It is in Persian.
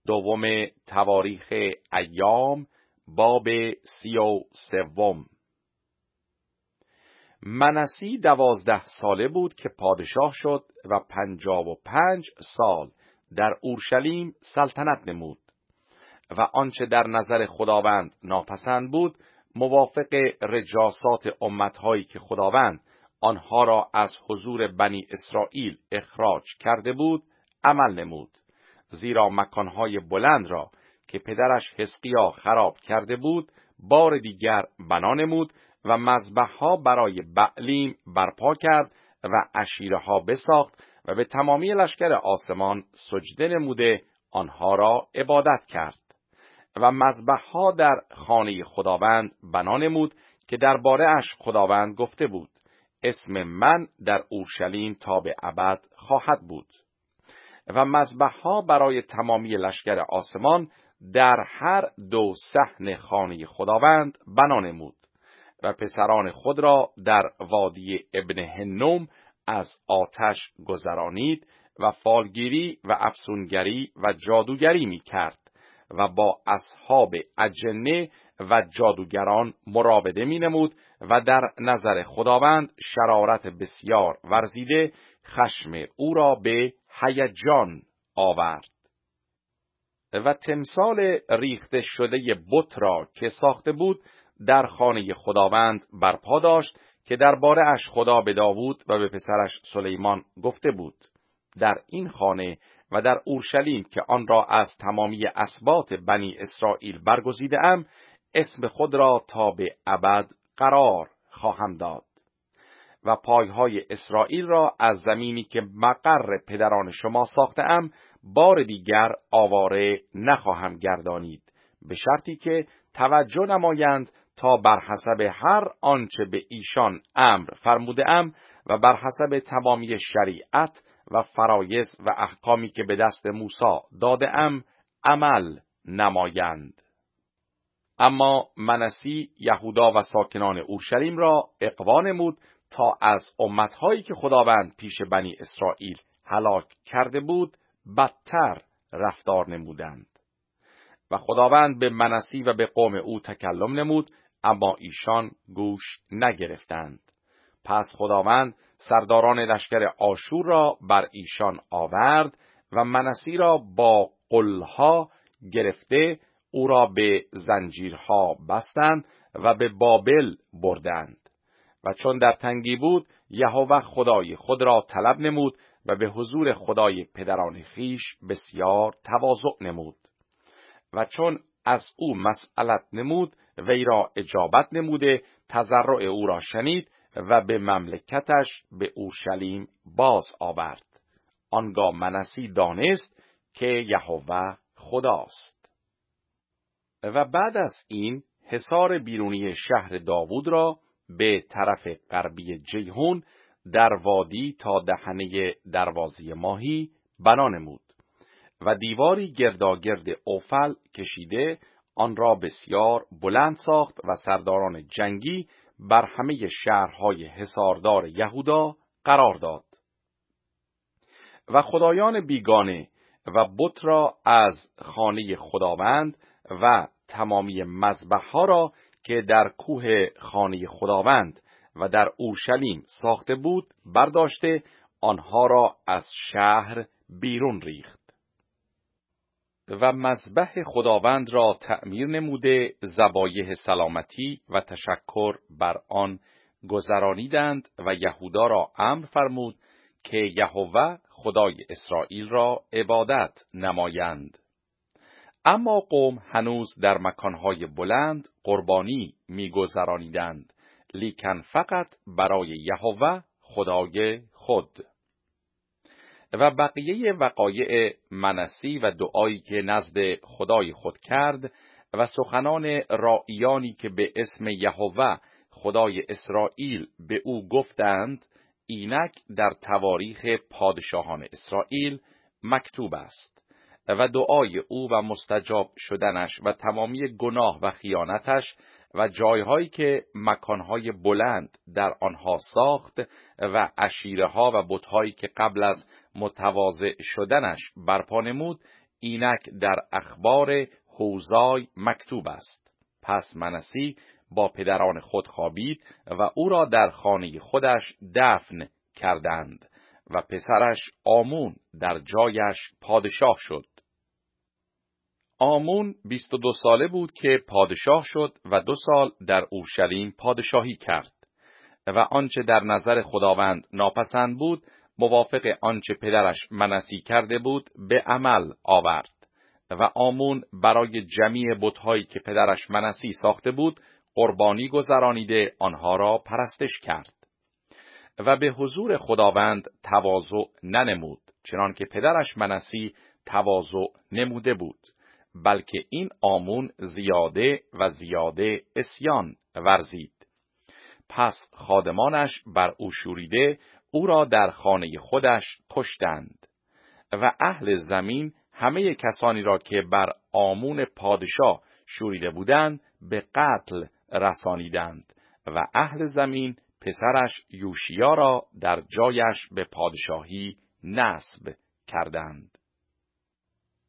دوم تواریخ ایام باب 33. منسی 12 ساله بود که پادشاه شد و 55 سال در اورشلیم سلطنت نمود و آنچه در نظر خداوند ناپسند بود موافق رجاسات امتهایی که خداوند آنها را از حضور بنی اسرائیل اخراج کرده بود عمل نمود، زیرا مکانهای بلند را که پدرش حزقیا خراب کرده بود بار دیگر بنا نمود و مذبح‌ها برای بعلیم برپا کرد و عشیره‌ها بساخت و به تمامی لشکر آسمان سجده نموده آنها را عبادت کرد و مذبح‌ها در خانه خداوند بنا نمود که درباره اش خداوند گفته بود اسم من در اورشلیم تا به ابد خواهد بود. و مذبح‌ها برای تمامی لشکر آسمان در هر 2 صحن خانه خداوند بنا نمود و پسران خود را در وادی ابن هنوم از آتش گذرانید و فالگیری و افسونگری و جادوگری می کرد و با اصحاب اجنه و جادوگران مراوده می نمود و در نظر خداوند شرارت بسیار ورزیده خشم او را به هیجان آورد. و تمثال ریخته شده بت را که ساخته بود در خانه خداوند برپا داشت که درباره اش خدا به داوود و به پسرش سلیمان گفته بود در این خانه و در اورشلیم که آن را از تمامی اسباط بنی اسرائیل برگزیده‌ام اسم خود را تا به ابد قرار خواهم داد و پایهای اسرائیل را از زمینی که مقر پدران شما ساخته‌ام بار دیگر آواره نخواهم گردانید، به شرطی که توجه نمایند تا بر حسب هر آنچه به ایشان امر فرموده‌ام و بر حسب تمامی شریعت و فرایض و احکامی که به دست موسی داده‌ام عمل نمایند. اما منسی یهودا و ساکنان اورشلیم را اغوا نمود تا از امتهایی که خداوند پیش بنی اسرائیل هلاک کرده بود بدتر رفتار نمودند. و خداوند به منسی و به قوم او تکلم نمود اما ایشان گوش نگرفتند. پس خداوند سرداران لشکر آشور را بر ایشان آورد و منسی را با قلها گرفته او را به زنجیرها بستند و به بابل بردند. و چون در تنگی بود یهوه خدای خود را طلب نمود و به حضور خدای پدران خیش بسیار تواضع نمود. و چون از او مسئلت نمود وی را اجابت نموده تضرع او را شنید و به مملکتش به اورشلیم باز آورد. آنگاه منسی دانست که یهوه خداست. و بعد از این حصار بیرونی شهر داوود را به طرف غربی جیحون در وادی تا دهنه دروازه ماهی بنا نمود و دیواری گرداگرد اوفل کشیده آن را بسیار بلند ساخت و سرداران جنگی بر همه شهرهای حصاردار یهودا قرار داد. و خدایان بیگانه و بت را از خانه خداوند و تمامی مذبح‌ها را که در کوه خانه خداوند و در اورشلیم ساخته بود برداشته آنها را از شهر بیرون ریخت. و مذبح خداوند را تعمیر نموده ذبایح سلامتی و تشکر بر آن گذرانیدند و یهودا را امر فرمود که یهوه خدای اسرائیل را عبادت نمایند. اما قوم هنوز در مکانهای بلند قربانی می‌گذرانیدند، لیکن فقط برای یهوه خدای خود. و بقیه وقایع منسی و دعایی که نزد خدای خود کرد و سخنان راعیانی که به اسم یهوه خدای اسرائیل به او گفتند اینک در تواریخ پادشاهان اسرائیل مکتوب است. و دعای او و مستجاب شدنش و تمامی گناه و خیانتش و جایهایی که مکانهای بلند در آنها ساخت و عشیره‌ها و بت‌هایی که قبل از متواضع شدنش برپا نمود اینک در اخبار حوزای مکتوب است. پس منسی با پدران خود خوابید و او را در خانه خودش دفن کردند و پسرش آمون در جایش پادشاه شد. آمون 22 ساله بود که پادشاه شد و 2 سال در اورشلیم پادشاهی کرد و آنچه در نظر خداوند ناپسند بود موافق آنچه پدرش منسی کرده بود به عمل آورد و آمون برای جمیع بت‌هایی که پدرش منسی ساخته بود قربانی گذرانیده آنها را پرستش کرد و به حضور خداوند تواضع ننمود، چنان که پدرش منسی تواضع نموده بود، بلکه این آمون زیاده و زیاده عصیان ورزید. پس خادمانش بر او شوریده او را در خانه خودش کشتند و اهل زمین همه کسانی را که بر آمون پادشاه شوریده بودند به قتل رسانیدند و اهل زمین پسرش یوشیا را در جایش به پادشاهی نصب کردند.